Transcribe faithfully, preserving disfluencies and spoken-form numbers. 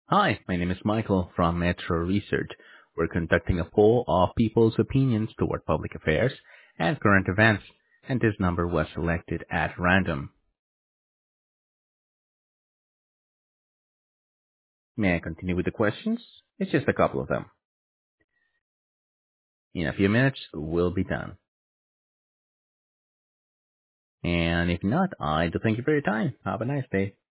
Hi, my name is Michael from Metro Research. We're conducting a poll of people's opinions toward public affairs and current events, and this number was selected at random. May I continue with the questions? It's just a couple of them. In a few minutes, we'll be done. And if not, I do thank you for your time. Have a nice day.